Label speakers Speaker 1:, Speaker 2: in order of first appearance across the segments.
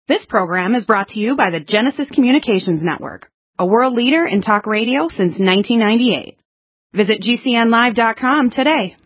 Speaker 1: This program is brought to you by the Genesis Communications Network, a world leader in talk radio since 1998. Visit GCNlive.com today.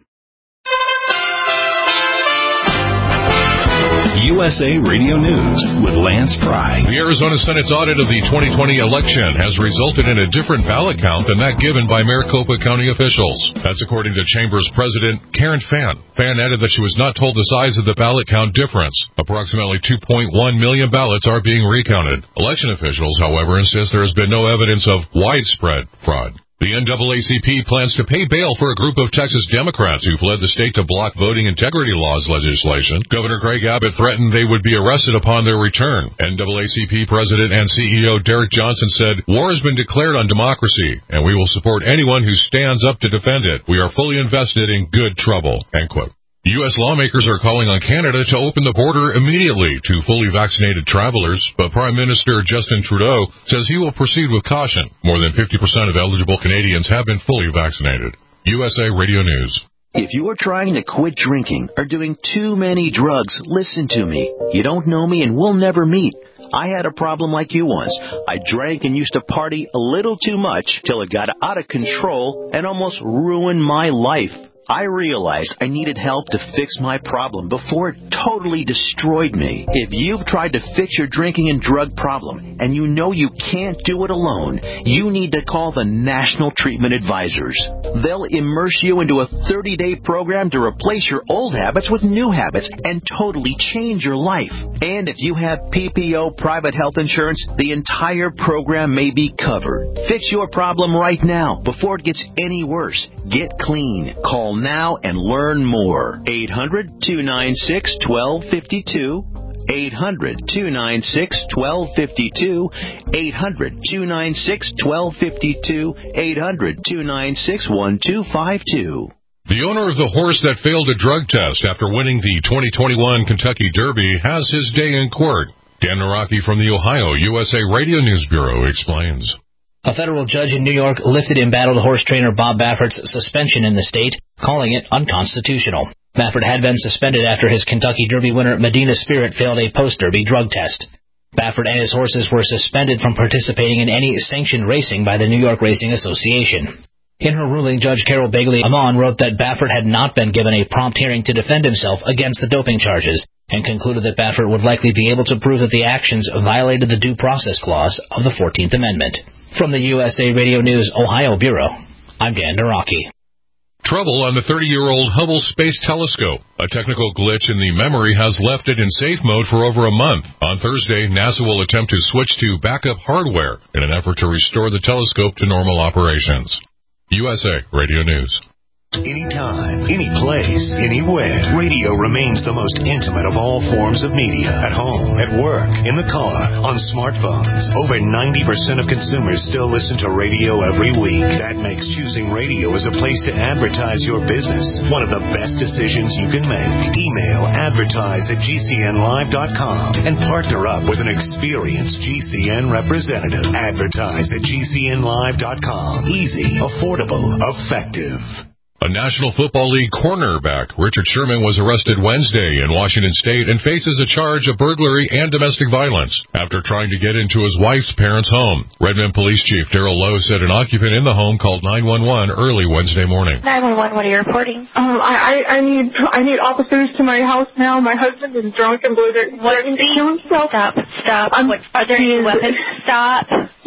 Speaker 2: USA Radio News with Lance Pry.
Speaker 3: The Arizona Senate's audit of the 2020 election has resulted in a different ballot count than that given by Maricopa County officials. That's according to Chamber's president, Karen Fann. Fann added that she was not told the size of the ballot count difference. Approximately 2.1 million ballots are being recounted. Election officials, however, insist there has been no evidence of widespread fraud. The NAACP plans to pay bail for a group of Texas Democrats who fled the state to block voting integrity laws legislation. Governor Greg Abbott threatened they would be arrested upon their return. NAACP President and CEO Derek Johnson said, "War has been declared on democracy, and we will support anyone who stands up to defend it. We are fully invested in good trouble." End quote. U.S. lawmakers are calling on Canada to open the border immediately to fully vaccinated travelers, but Prime Minister Justin Trudeau says he will proceed with caution. More than 50% of eligible Canadians have been fully vaccinated. USA Radio News.
Speaker 4: If you are trying to quit drinking or doing too many drugs, listen to me. You don't know me and we'll never meet. I had a problem like you once. I drank and used to party a little too much till it got out of control and almost ruined my life. I realized I needed help to fix my problem before it totally destroyed me. If you've tried to fix your drinking and drug problem and you know you can't do it alone, you need to call the National Treatment Advisors. They'll immerse you into a 30-day program to replace your old habits with new habits and totally change your life. And if you have PPO private health insurance, the entire program may be covered. Fix your problem right now before it gets any worse. Get clean. Call now and learn more. 800-296-1252. 800-296-1252. 800-296-1252. 800-296-1252.
Speaker 3: The owner of the horse that failed a drug test after winning the 2021 Kentucky Derby has his day in court. Dan Naraki from the Ohio USA Radio News Bureau explains.
Speaker 5: A federal judge in New York lifted embattled horse trainer Bob Baffert's suspension in the state, calling it unconstitutional. Baffert had been suspended after his Kentucky Derby winner Medina Spirit failed a post-Derby drug test. Baffert and his horses were suspended from participating in any sanctioned racing by the New York Racing Association. In her ruling, Judge Carol Bagley Amon wrote that Baffert had not been given a prompt hearing to defend himself against the doping charges, and concluded that Baffert would likely be able to prove that the actions violated the Due Process Clause of the 14th Amendment. From the USA Radio News Ohio Bureau, I'm Dan Naraki.
Speaker 3: Trouble on the 30-year-old Hubble Space Telescope. A technical glitch in the memory has left it in safe mode for over a month. On Thursday, NASA will attempt to switch to backup hardware in an effort to restore the telescope to normal operations. USA Radio News.
Speaker 2: Anytime, any place, anywhere. Radio remains the most intimate of all forms of media. At home, at work, in the car, on smartphones. Over 90% of consumers still listen to radio every week. That makes choosing radio as a place to advertise your business one of the best decisions you can make. Email advertise@gcnlive.com and partner up with an experienced GCN representative. Advertise at gcnlive.com. Easy, affordable, effective.
Speaker 3: A National Football League cornerback, Richard Sherman, was arrested Wednesday in Washington State and faces a charge of burglary and domestic violence after trying to get into his wife's parents' home. Redmond Police Chief Daryl Lowe said an occupant in the home called 911 early Wednesday morning.
Speaker 6: 911, what are you reporting?
Speaker 7: I need officers to my house now. My husband is drunk and threatening to kill himself.
Speaker 6: Stop. Are there any weapons? Stop.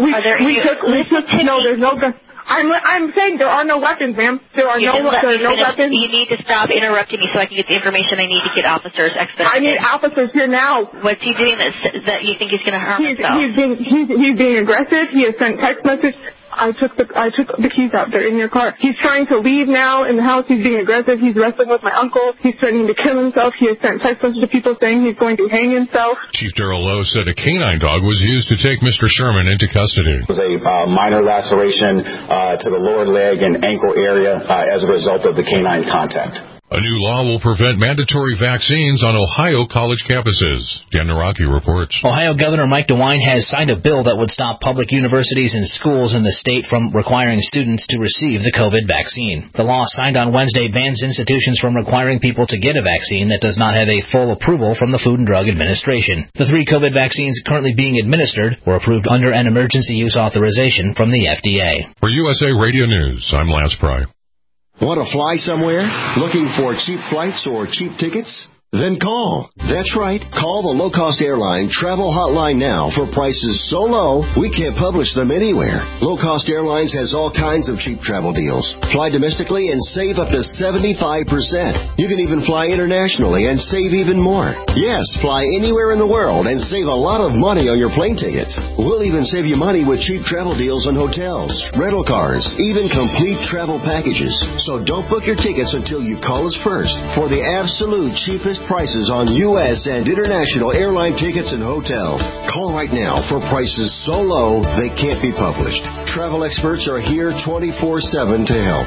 Speaker 7: There's no gun. I'm saying there are no weapons, ma'am. There are no weapons.
Speaker 6: You need to stop interrupting me so I can get the information I need to get officers expedited.
Speaker 7: I need officers here now.
Speaker 6: What's he doing that you think he's going to harm himself?
Speaker 7: He's being aggressive. He has sent text messages. I took the keys out. They're in your car. He's trying to leave now in the house. He's being aggressive. He's wrestling with my uncle. He's threatening to kill himself. He has sent text messages to people saying he's going to hang himself.
Speaker 3: Chief Daryl Lowe said a canine dog was used to take Mr. Sherman into custody.
Speaker 8: It was a minor laceration to the lower leg and ankle area as a result of the canine contact.
Speaker 3: A new law will prevent mandatory vaccines on Ohio college campuses. Dan Naraki reports.
Speaker 5: Ohio Governor Mike DeWine has signed a bill that would stop public universities and schools in the state from requiring students to receive the COVID vaccine. The law signed on Wednesday bans institutions from requiring people to get a vaccine that does not have a full approval from the Food and Drug Administration. The 3 COVID vaccines currently being administered were approved under an emergency use authorization from the FDA.
Speaker 3: For USA Radio News, I'm Lance Pry.
Speaker 8: Want to fly somewhere? Looking for cheap flights or cheap tickets? Then call. That's right. Call the low-cost airline travel hotline now for prices so low we can't publish them anywhere. Low-cost airlines has all kinds of cheap travel deals. Fly domestically and save up to 75%. You can even fly internationally and save even more. Yes, fly anywhere in the world and save a lot of money on your plane tickets. We'll even save you money with cheap travel deals on hotels, rental cars, even complete travel packages. So don't book your tickets until you call us first for the absolute cheapest prices on U.S. and international airline tickets and hotels. Call right now for prices so low they can't be published. Travel experts are here 24/7 to help.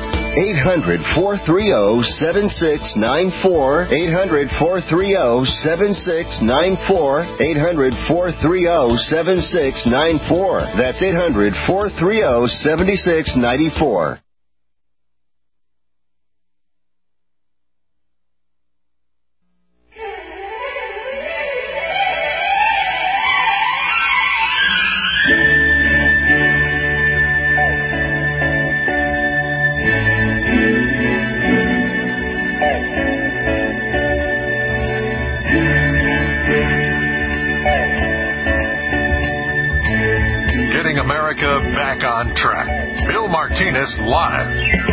Speaker 8: 800-430-7694. 800-430-7694. 800-430-7694. That's 800-430-7694.
Speaker 3: America back on track. Bill Martinez live.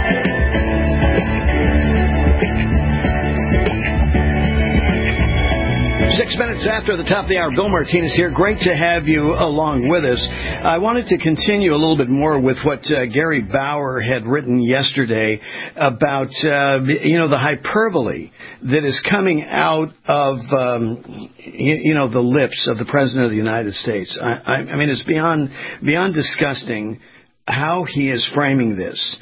Speaker 9: 6 minutes after the top of the hour, Bill Martinez here. Great to have you along with us. I wanted to continue a little bit more with what Gary Bauer had written yesterday about, the hyperbole that is coming out of, the lips of the President of the United States. I mean, it's beyond disgusting how he is framing this.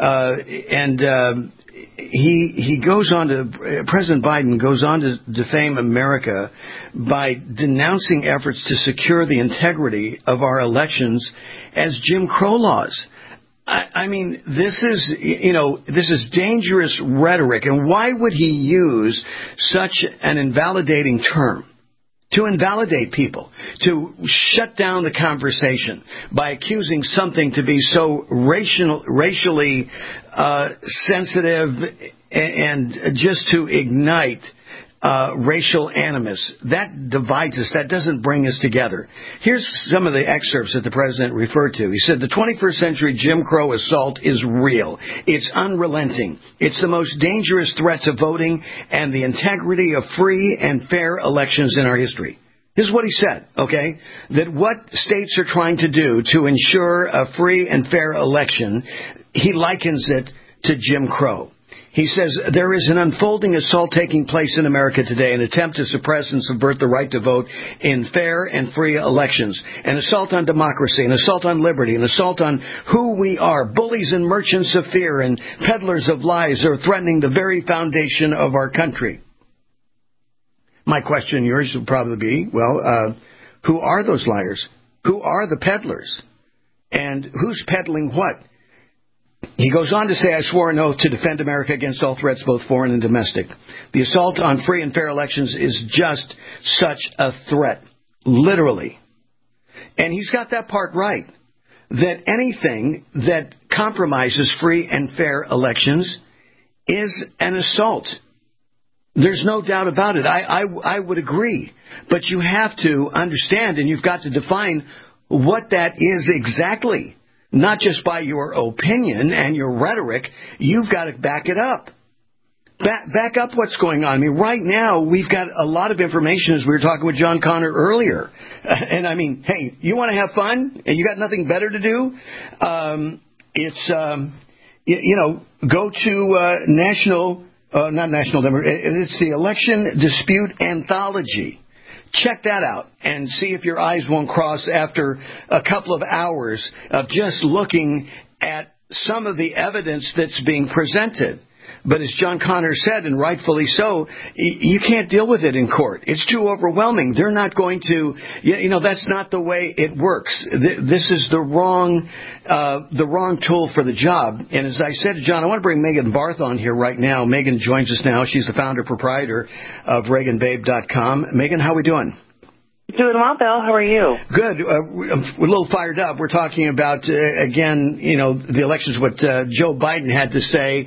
Speaker 9: He goes on to, President Biden goes on to defame America by denouncing efforts to secure the integrity of our elections as Jim Crow laws. I mean, this is dangerous rhetoric. And why would he use such an invalidating term? To invalidate people, to shut down the conversation by accusing something to be so racially sensitive and just to ignite racial animus. That divides us. That doesn't bring us together. Here's some of the excerpts that the president referred to. He said, the 21st century Jim Crow assault is real. It's unrelenting. It's the most dangerous threat to voting and the integrity of free and fair elections in our history. This is what he said, okay? That what states are trying to do to ensure a free and fair election, he likens it to Jim Crow. He says, there is an unfolding assault taking place in America today, an attempt to suppress and subvert the right to vote in fair and free elections, an assault on democracy, an assault on liberty, an assault on who we are. Bullies and merchants of fear and peddlers of lies are threatening the very foundation of our country. My question, yours, would probably be, who are those liars? Who are the peddlers? And who's peddling what? He goes on to say, I swore an oath to defend America against all threats, both foreign and domestic. The assault on free and fair elections is just such a threat, literally. And he's got that part right, that anything that compromises free and fair elections is an assault. There's no doubt about it. I would agree. But you have to understand, and you've got to define what that is exactly. Not just by your opinion and your rhetoric, you've got to back it up. Back up what's going on. I mean, right now, we've got a lot of information, as we were talking with John Connor earlier. And I mean, hey, you want to have fun and you got nothing better to do? Go to it's the Election Dispute Anthology. Check that out and see if your eyes won't cross after a couple of hours of just looking at some of the evidence that's being presented. But as John Connor said, and rightfully so, you can't deal with it in court. It's too overwhelming. They're not going to, that's not the way it works. This is the wrong tool for the job. And as I said to John, I want to bring Megan Barth on here right now. Megan joins us now. She's the founder proprietor of ReaganBabe.com. Megan, how are we doing?
Speaker 10: Doing well, Bill. How are you?
Speaker 9: Good. We're a little fired up. We're talking about, again, the elections, what Joe Biden had to say,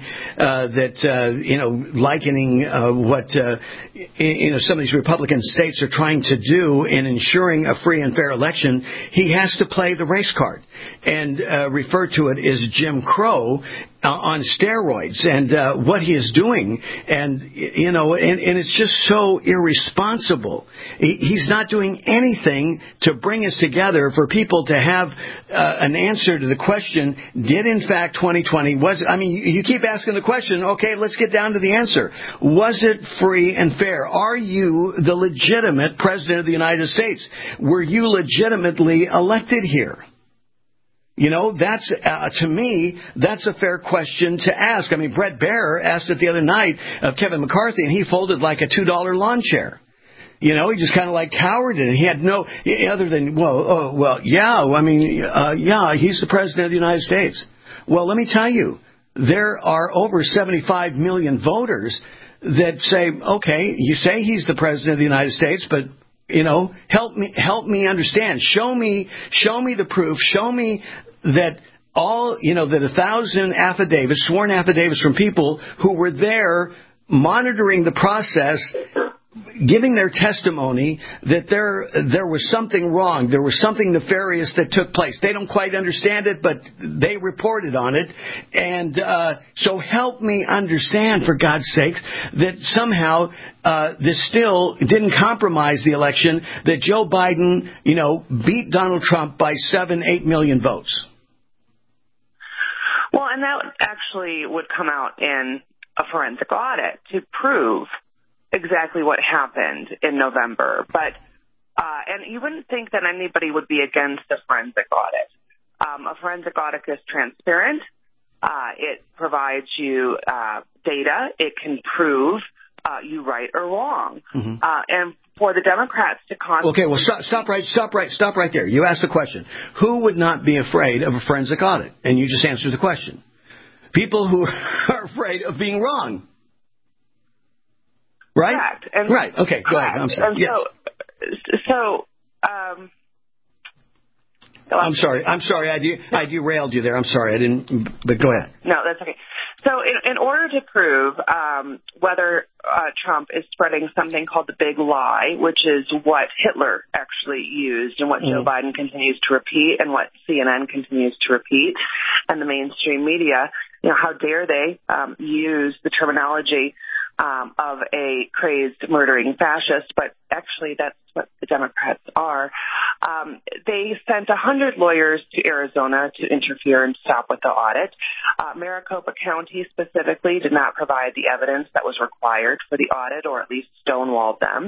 Speaker 9: likening what, some of these Republican states are trying to do in ensuring a free and fair election. He has to play the race card and refer to it as Jim Crow on steroids and what he is doing. And it's just so irresponsible. He's not doing anything to bring us together for people to have an answer to the question, did in fact 2020, you keep asking the question, okay, let's get down to the answer. Was it free and fair? Are you the legitimate president of the United States? Were you legitimately elected here? That's, to me, that's a fair question to ask. I mean, Brett Baer asked it the other night of Kevin McCarthy, and he folded like a $2 lawn chair. He just kind of like cowered in it. He had no, other than, he's the president of the United States. Well, let me tell you, there are over 75 million voters that say, okay, you say he's the president of the United States, but help me understand. Show me the proof. Show me that that 1,000 sworn affidavits from people who were there monitoring the process, giving their testimony that there was something wrong, there was something nefarious that took place. They don't quite understand it, but they reported on it. And so help me understand, for God's sakes, that somehow this still didn't compromise the election, that Joe Biden, beat Donald Trump by 7-8 million votes.
Speaker 10: Well, and that actually would come out in a forensic audit to prove exactly what happened in November. But and you wouldn't think that anybody would be against a forensic audit. A forensic audit is transparent. It provides you data. It can prove you right or wrong. Mm-hmm. And for the Democrats to
Speaker 9: Okay, well, stop right there. You asked the question. Who would not be afraid of a forensic audit? And you just answered the question. People who are afraid of being wrong. Right?
Speaker 10: Correct. And
Speaker 9: right. Okay, go ahead. I'm sorry.
Speaker 10: And
Speaker 9: yes. I'm sorry. I derailed you there. I'm sorry. I didn't. But go ahead.
Speaker 10: No, that's okay. So in order to prove whether Trump is spreading something called the big lie, which is what Hitler actually used and what Joe Biden continues to repeat and what CNN continues to repeat and the mainstream media, how dare they use the terminology of a crazed, murdering fascist, but actually that's what the Democrats are. They sent 100 lawyers to Arizona to interfere and stop with the audit. Maricopa County specifically did not provide the evidence that was required for the audit, or at least stonewalled them.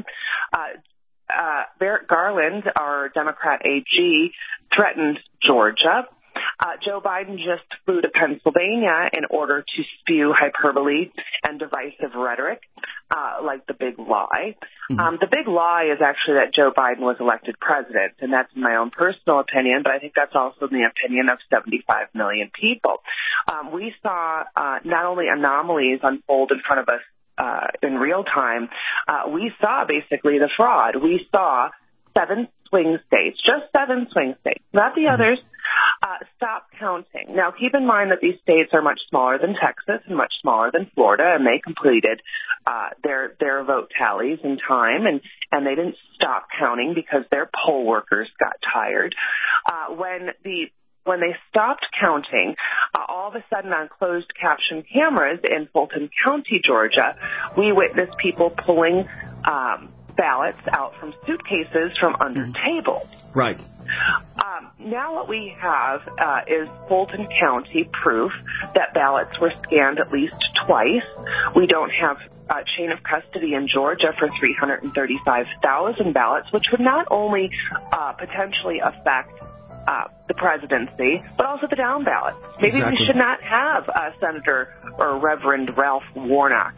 Speaker 10: Barrett Garland, our Democrat AG, threatened Georgia. Joe Biden just flew to Pennsylvania in order to spew hyperbole and divisive rhetoric, like the big lie. Mm-hmm. The big lie is actually that Joe Biden was elected president, and that's my own personal opinion, but I think that's also the opinion of 75 million people. We saw not only anomalies unfold in front of us in real time, we saw basically the fraud. We saw 7 swing states, just 7 swing states, not the others, stop counting. Now, keep in mind that these states are much smaller than Texas and much smaller than Florida, and they completed their vote tallies in time, and they didn't stop counting because their poll workers got tired. When they stopped counting, all of a sudden on closed caption cameras in Fulton County, Georgia, we witnessed people pulling ballots out from suitcases from under tables.
Speaker 9: Right.
Speaker 10: Now what we have is Fulton County proof that ballots were scanned at least twice. We don't have chain of custody in Georgia for 335,000 ballots, which would not only potentially affect the presidency, but also the down ballot. Maybe we should not have Senator or Reverend Ralph Warnock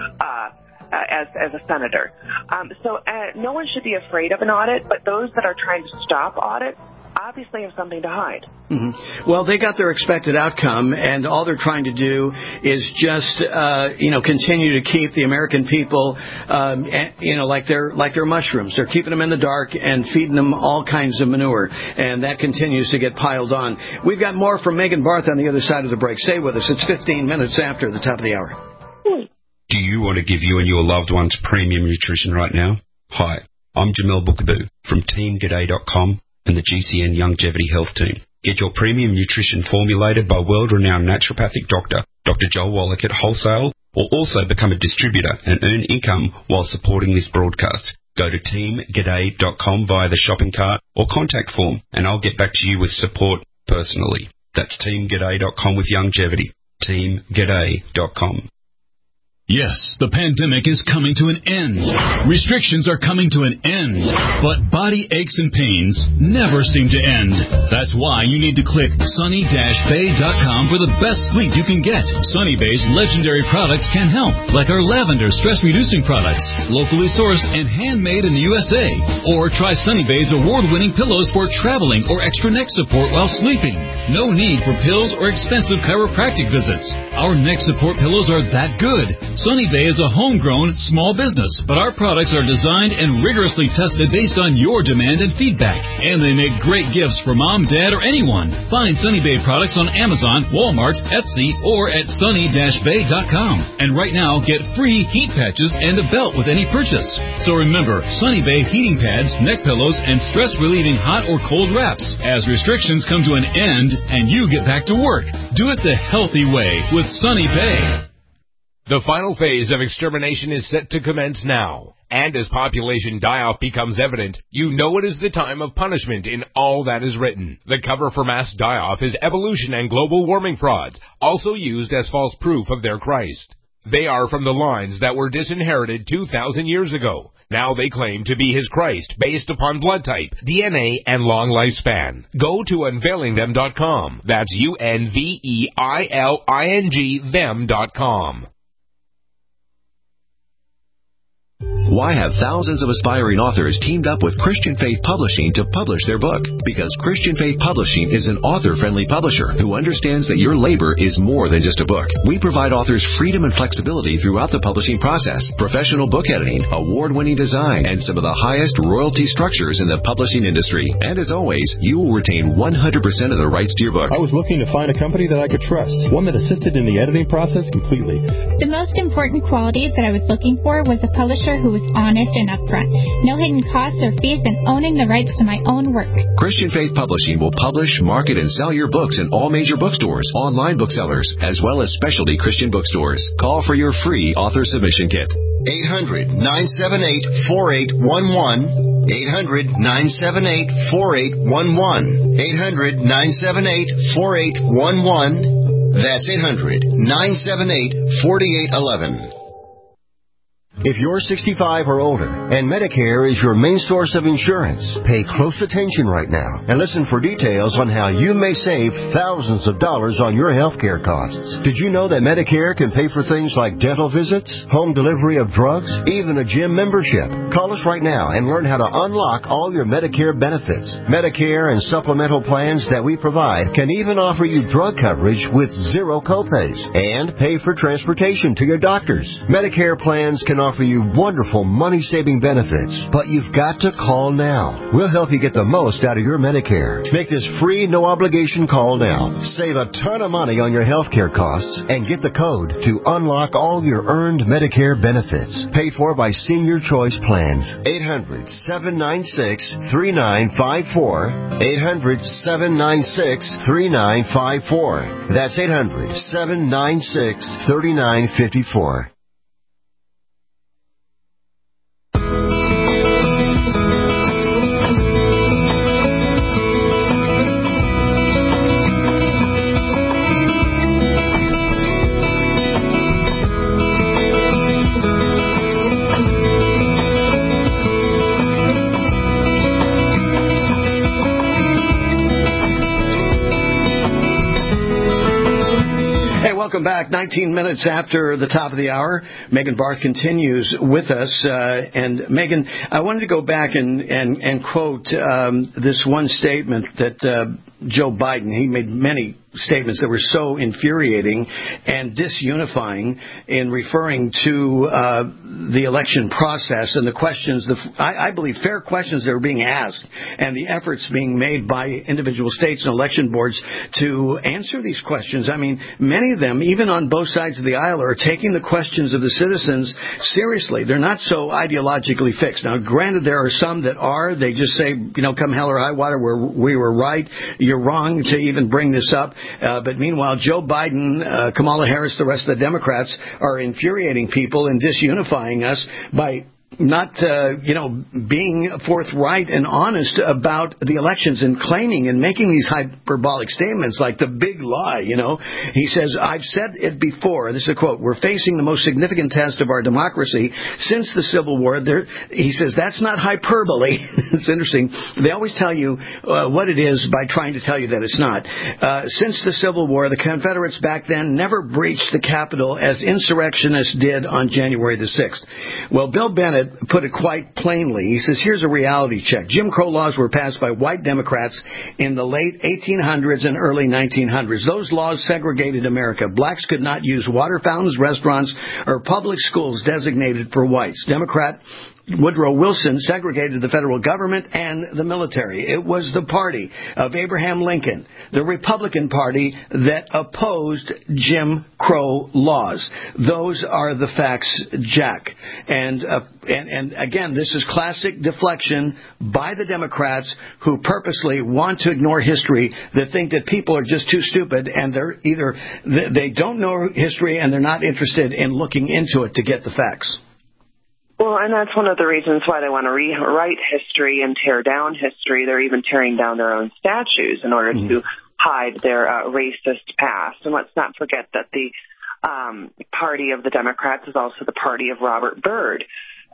Speaker 10: as a senator. So no one should be afraid of an audit, but those that are trying to stop audits obviously have something to hide.
Speaker 9: Mm-hmm. Well, they got their expected outcome, and all they're trying to do is just, continue to keep the American people, like they're mushrooms. They're keeping them in the dark and feeding them all kinds of manure, and that continues to get piled on. We've got more from Megan Barth on the other side of the break. Stay with us. It's 15 minutes after the top of the hour.
Speaker 11: Do you want to give you and your loved ones premium nutrition right now? Hi, I'm Jamel Bookaboo from TeamGaday.com and the GCN Longevity Health Team. Get your premium nutrition formulated by world-renowned naturopathic doctor, Dr. Joel Wallach at Wholesale, or also become a distributor and earn income while supporting this broadcast. Go to TeamGaday.com via the shopping cart or contact form, and I'll get back to you with support personally. That's TeamGaday.com with longevity. TeamGaday.com.
Speaker 12: Yes, the pandemic is coming to an end. Restrictions are coming to an end. But body aches and pains never seem to end. That's why you need to click sunny-bay.com for the best sleep you can get. Sunny Bay's legendary products can help, like our lavender stress-reducing products, locally sourced and handmade in the USA. Or try Sunny Bay's award-winning pillows for traveling or extra neck support while sleeping. No need for pills or expensive chiropractic visits. Our neck support pillows are that good. Sunny Bay is a homegrown, small business, but our products are designed and rigorously tested based on your demand and feedback. And they make great gifts for mom, dad, or anyone. Find Sunny Bay products on Amazon, Walmart, Etsy, or at sunny-bay.com. And right now, get free heat patches and a belt with any purchase. So remember, Sunny Bay heating pads, neck pillows, and stress-relieving hot or cold wraps. As restrictions come to an end and you get back to work, do it the healthy way with Sunny Bay.
Speaker 13: The final phase of extermination is set to commence now. And as population die-off becomes evident, you know it is the time of punishment in all that is written. The cover for mass die-off is evolution and global warming frauds, also used as false proof of their Christ. They are from the lines that were disinherited 2,000 years ago. Now they claim to be his Christ based upon blood type, DNA, and long lifespan. Go to unveilingthem.com. That's UNVEILING them.com.
Speaker 14: Why have thousands of aspiring authors teamed up with Christian Faith Publishing to publish their book? Because Christian Faith Publishing is an author-friendly publisher who understands that your labor is more than just a book. We provide authors freedom and flexibility throughout the publishing process, professional book editing, award-winning design, and some of the highest royalty structures in the publishing industry. And as always, you will retain 100% of the rights to your book.
Speaker 15: I was looking to find a company that I could trust, one that assisted in the editing process completely.
Speaker 16: The most important qualities that I was looking for was a publisher who was honest and upfront, no hidden costs or fees, and owning the rights to my own work.
Speaker 14: Christian Faith Publishing will publish, market, and sell your books in all major bookstores, online booksellers, as well as specialty Christian bookstores. Call for your free author submission kit.
Speaker 8: 800-978-4811. 800-978-4811. 800-978-4811. That's 800-978-4811. If you're 65 or older and Medicare is your main source of insurance, pay close attention right now and listen for details on how you may save thousands of dollars on your health care costs. Did you know that Medicare can pay for things like dental visits, home delivery of drugs, even a gym membership? Call us right now and learn how to unlock all your Medicare benefits. Medicare and supplemental plans that we provide can even offer you drug coverage with zero copays and pay for transportation to your doctors. Medicare plans can offer you wonderful money-saving benefits, but you've got to call now. We'll help you get the most out of your Medicare. Make this free, no-obligation call now. Save a ton of money on your health care costs and get the code to unlock all your earned Medicare benefits. Paid for by Senior Choice Plans. 800-796-3954. 800-796-3954. That's 800-796-3954.
Speaker 9: Welcome back. 19 minutes after the top of the hour. Megan Barth continues with us. And Megan, I wanted to go back and quote this one statement that Joe Biden, he made many statements that were so infuriating and disunifying in referring to the election process and the questions, I believe fair questions that were being asked and the efforts being made by individual states and election boards to answer these questions. I mean, many of them, even on both sides of the aisle, are taking the questions of the citizens seriously. They're not so ideologically fixed. Now, granted, there are some that are. They just say, come hell or high water, we were right. You're wrong to even bring this up. But meanwhile, Joe Biden, Kamala Harris, the rest of the Democrats are infuriating people and disunifying us by not, being forthright and honest about the elections and claiming and making these hyperbolic statements like the big lie, He says, I've said it before. This is a quote. We're facing the most significant test of our democracy since the Civil War. He says, that's not hyperbole. It's interesting. They always tell you what it is by trying to tell you that it's not. Since the Civil War, the Confederates back then never breached the Capitol as insurrectionists did on January the 6th. Well, Bill Bennett put it quite plainly. He says, here's a reality check. Jim Crow laws were passed by white Democrats in the late 1800s and early 1900s. Those laws segregated America. Blacks could not use water fountains, restaurants, or public schools designated for whites. Democrat Woodrow Wilson segregated the federal government and the military. It was the party of Abraham Lincoln, the Republican Party, that opposed Jim Crow laws. Those are the facts, Jack. And again, this is classic deflection by the Democrats who purposely want to ignore history, that think that people are just too stupid, and they don't know history and they're not interested in looking into it to get the facts.
Speaker 10: Well, and that's one of the reasons why they want to rewrite history and tear down history. They're even tearing down their own statues in order to hide their racist past. And let's not forget that the party of the Democrats is also the party of Robert Byrd,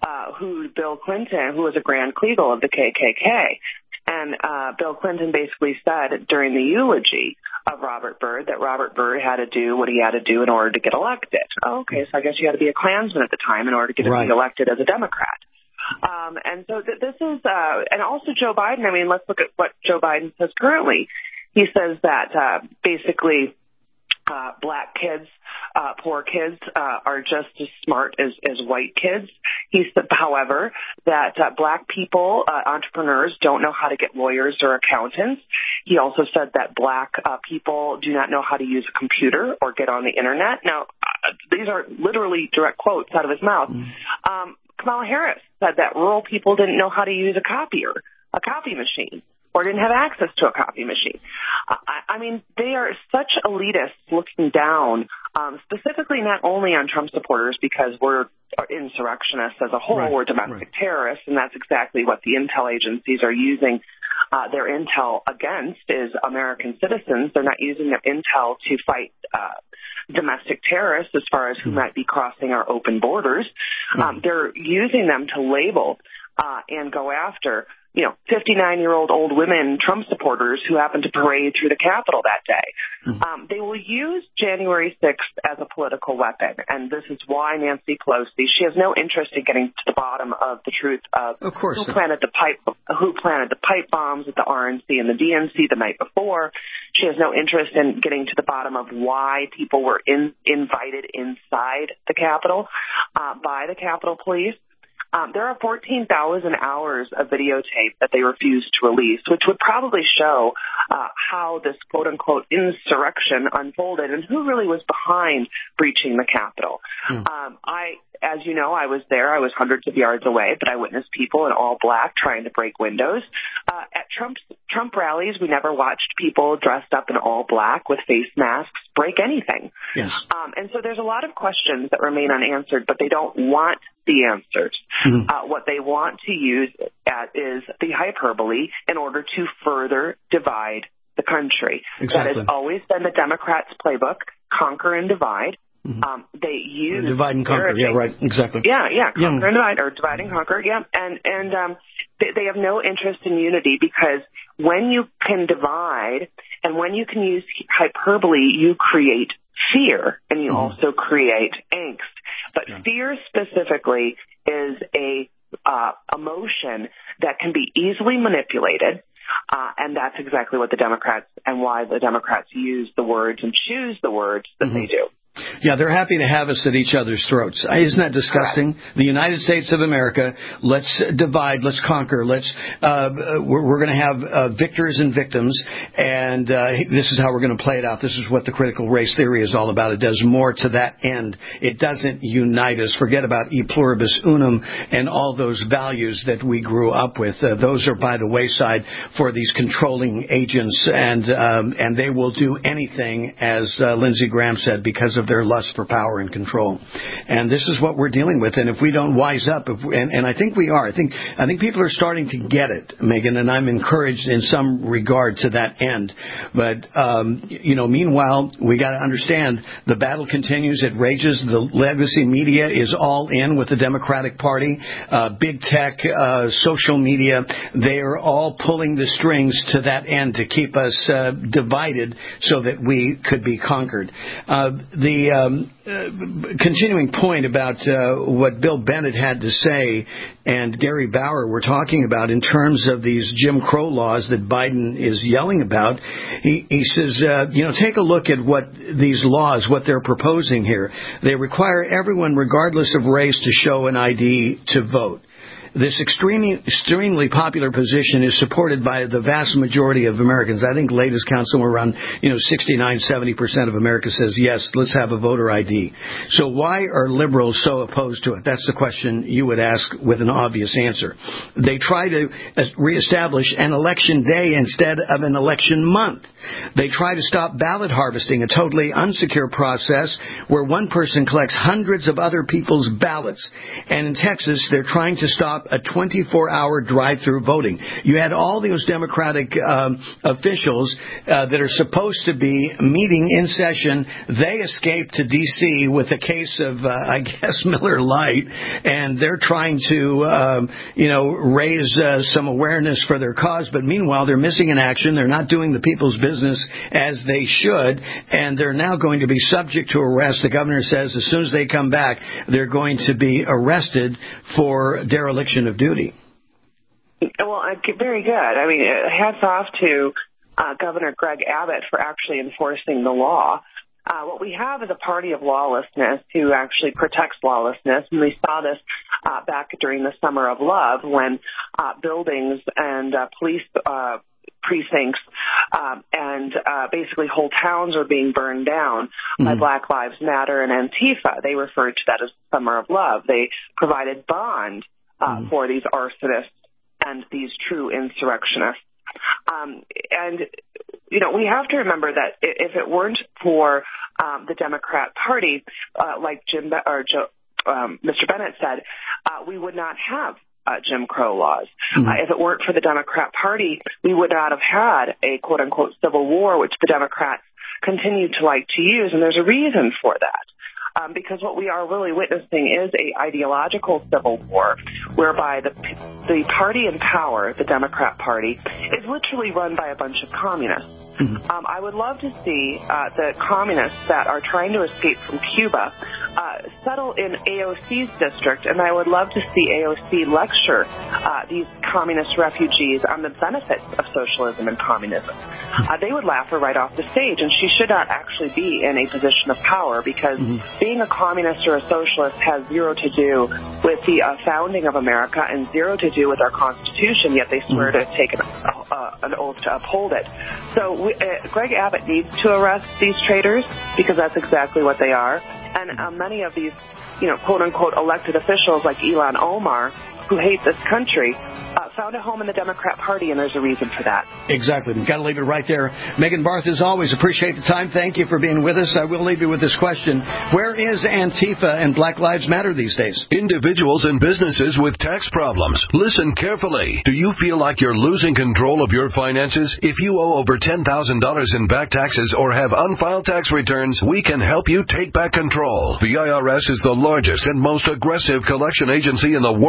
Speaker 10: Bill Clinton, who was a Grand Kleagle of the KKK. And Bill Clinton basically said during the eulogy of Robert Byrd that Robert Byrd had to do what he had to do in order to get elected. Okay, so I guess you had to be a Klansman at the time in order to get elected as a Democrat. And so this is, and also Joe Biden, I mean, let's look at what Joe Biden says currently. He says that basically black kids, poor kids, are just as smart as white kids. He said, however, that black people, entrepreneurs, don't know how to get lawyers or accountants. He also said that black people do not know how to use a computer or get on the internet. Now, these are literally direct quotes out of his mouth. Kamala Harris said that rural people didn't know how to use a copy machine, or didn't have access to a copy machine. I mean, they are such elitists looking down, specifically not only on Trump supporters because we're insurrectionists as a whole, we're domestic terrorists, and that's exactly what the intel agencies are using their intel against is American citizens. They're not using their intel to fight domestic terrorists as far as who might be crossing our open borders. They're using them to label and go after 59-year-old old women Trump supporters who happen to parade through the Capitol that day. They will use January 6th as a political weapon, and this is why Nancy Pelosi, she has no interest in getting to the bottom of the truth of who planted the pipe bombs at the RNC and the DNC the night before. She has no interest in getting to the bottom of why people were invited inside the Capitol by the Capitol Police. There are 14,000 hours of videotape that they refused to release, which would probably show how this quote-unquote insurrection unfolded and who really was behind breaching the Capitol. As you know, I was there. I was hundreds of yards away, but I witnessed people in all black trying to break windows. At Trump rallies, we never watched people dressed up in all black with face masks break anything.
Speaker 9: Yes.
Speaker 10: And so there's a lot of questions that remain unanswered, but they don't want the answers. What they want to use is the hyperbole in order to further divide the country. That has always been the Democrats' playbook, conquer and divide. They use
Speaker 9: divide and conquer. Yeah, right. Exactly.
Speaker 10: Yeah. Conquer and divide, or divide and conquer. Yeah. And they have no interest in unity, because when you can divide and when you can use hyperbole, you create fear, and you also create angst. But fear specifically is a emotion that can be easily manipulated, and that's exactly what the Democrats and why the Democrats use the words and choose the words that they do.
Speaker 9: Yeah, they're happy to have us at each other's throats. Isn't that disgusting? Correct. The United States of America, let's divide, let's conquer, we're going to have victors and victims, and this is how we're going to play it out. This is what the critical race theory is all about. It does more to that end. It doesn't unite us. Forget about e pluribus unum and all those values that we grew up with. Those are by the wayside for these controlling agents, and they will do anything, as Lindsey Graham said, because of their lust for power and control. And this is what we're dealing with. And if we don't wise up, and I think we are, I think people are starting to get it, Megan, and I'm encouraged in some regard to that end. But, meanwhile, we got to understand the battle continues. It rages. The legacy media is all in with the Democratic Party. Big tech, social media, they are all pulling the strings to that end to keep us divided so that we could be conquered. The continuing point about what Bill Bennett had to say and Gary Bauer were talking about in terms of these Jim Crow laws that Biden is yelling about, he says, take a look at what these laws, what they're proposing here. They require everyone, regardless of race, to show an ID to vote. This extremely popular position is supported by the vast majority of Americans. I think latest count somewhere around 69-70% of America says yes, let's have a voter ID. So why are liberals so opposed to it? That's the question you would ask with an obvious answer. They try to reestablish an election day instead of an election month. They try to stop ballot harvesting, a totally unsecure process where one person collects hundreds of other people's ballots. And in Texas, they're trying to stop a 24-hour drive-through voting. You had all those Democratic officials that are supposed to be meeting in session. They escaped to D.C. with a case of, Miller Lite, and they're trying to, raise some awareness for their cause. But meanwhile, they're missing in action. They're not doing the people's business as they should, and they're now going to be subject to arrest. The governor says as soon as they come back, they're going to be arrested for dereliction of duty.
Speaker 10: Well, very good. I mean, hats off to Governor Greg Abbott for actually enforcing the law. What we have is a party of lawlessness who actually protects lawlessness, and we saw this back during the Summer of Love when buildings and police precincts and basically whole towns are being burned down by Black Lives Matter and Antifa. They referred to that as Summer of Love. They provided bond for these arsonists and these true insurrectionists. We have to remember that if it weren't for the Democrat Party, like Mr. Bennett said, we would not have Jim Crow laws. If it weren't for the Democrat Party, we would not have had a quote-unquote civil war, which the Democrats continue to like to use, and there's a reason for that. Because what we are really witnessing is a ideological civil war whereby the party in power, the Democrat Party, is literally run by a bunch of communists. I would love to see the communists that are trying to escape from Cuba settle in AOC's district, and I would love to see AOC lecture these communist refugees on the benefits of socialism and communism. They would laugh her right off the stage, and she should not actually be in a position of power because being a communist or a socialist has zero to do with the founding of America and zero to do with our Constitution, yet they swear to take an oath to uphold it. So Greg Abbott needs to arrest these traitors because that's exactly what they are. And many of these, quote-unquote elected officials like Ilhan Omar, who hate this country, found a home in the Democrat Party, and there's a reason for that.
Speaker 9: Exactly. We've got to leave it right there. Megan Barth, as always, appreciate the time. Thank you for being with us. I will leave you with this question. Where is Antifa and Black Lives Matter these days?
Speaker 14: Individuals and businesses with tax problems. Listen carefully. Do you feel like you're losing control of your finances? If you owe over $10,000 in back taxes or have unfiled tax returns, we can help you take back control. The IRS is the largest and most aggressive collection agency in the world,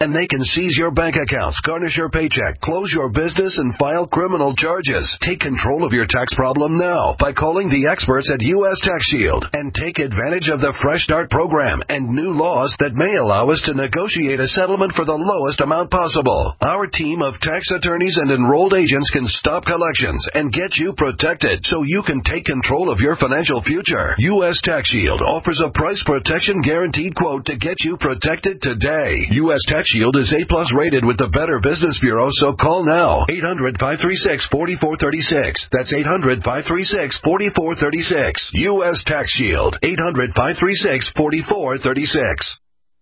Speaker 17: and they can seize your bank accounts, garnish your paycheck, close your business, and file criminal charges. Take control of your tax problem now by calling the experts at U.S. Tax Shield and take advantage of the Fresh Start program and new laws that may allow us to negotiate a settlement for the lowest amount possible. Our team of tax attorneys and enrolled agents can stop collections and get you protected so you can take control of your financial future. U.S. Tax Shield offers a price protection guaranteed quote to get you protected today. U.S. Tax Shield is A+ rated with the Better Business Bureau, so call now. 800-536-4436. That's 800-536-4436. U.S. Tax Shield. 800-536-4436.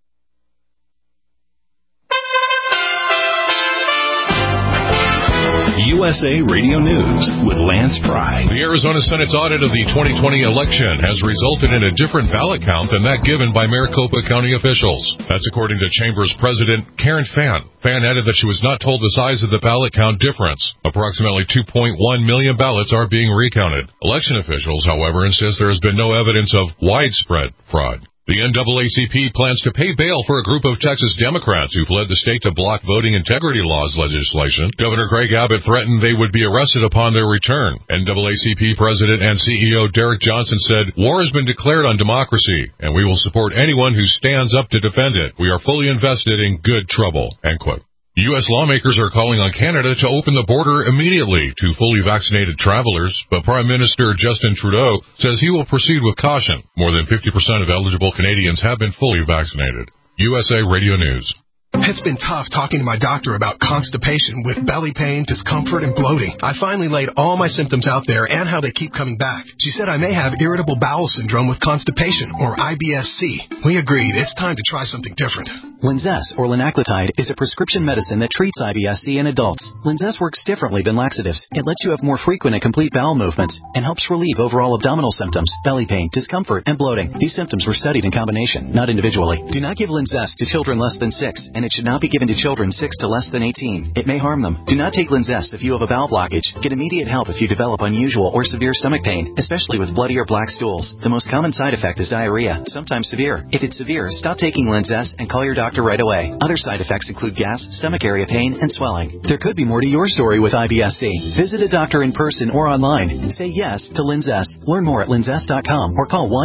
Speaker 2: USA Radio News with Lance Pry.
Speaker 3: The Arizona Senate's audit of the 2020 election has resulted in a different ballot count than that given by Maricopa County officials. That's according to Chamber's President Karen Fann. Fann added that she was not told the size of the ballot count difference. Approximately 2.1 million ballots are being recounted. Election officials, however, insist there has been no evidence of widespread fraud. The NAACP plans to pay bail for a group of Texas Democrats who fled the state to block voting integrity laws legislation. Governor Greg Abbott threatened they would be arrested upon their return. NAACP President and CEO Derek Johnson said, "War has been declared on democracy, and we will support anyone who stands up to defend it. We are fully invested in good trouble." End quote. U.S. lawmakers are calling on Canada to open the border immediately to fully vaccinated travelers, but Prime Minister Justin Trudeau says he will proceed with caution. More than 50% of eligible Canadians have been fully vaccinated. USA Radio News.
Speaker 18: It's been tough talking to my doctor about constipation with belly pain, discomfort, and bloating. I finally laid all my symptoms out there and how they keep coming back. She said I may have irritable bowel syndrome with constipation, or IBS-C. We agreed it's time to try something different.
Speaker 19: Linzess, or linaclotide, is a prescription medicine that treats IBS-C in adults. Linzess works differently than laxatives. It lets you have more frequent and complete bowel movements and helps relieve overall abdominal symptoms, belly pain, discomfort, and bloating. These symptoms were studied in combination, not individually. Do not give Linzess to children less than 6, and it should not be given to children 6 to less than 18. It may harm them. Do not take Linzess if you have a bowel blockage. Get immediate help if you develop unusual or severe stomach pain, especially with bloody or black stools. The most common side effect is diarrhea, sometimes severe. If it's severe, stop taking Linzess and call your doctor right away. Other side effects include gas, stomach area pain, and swelling. There could be more to your story with IBS-C. Visit a doctor in person or online. Say yes to Linzess. Learn more at linzess.com or call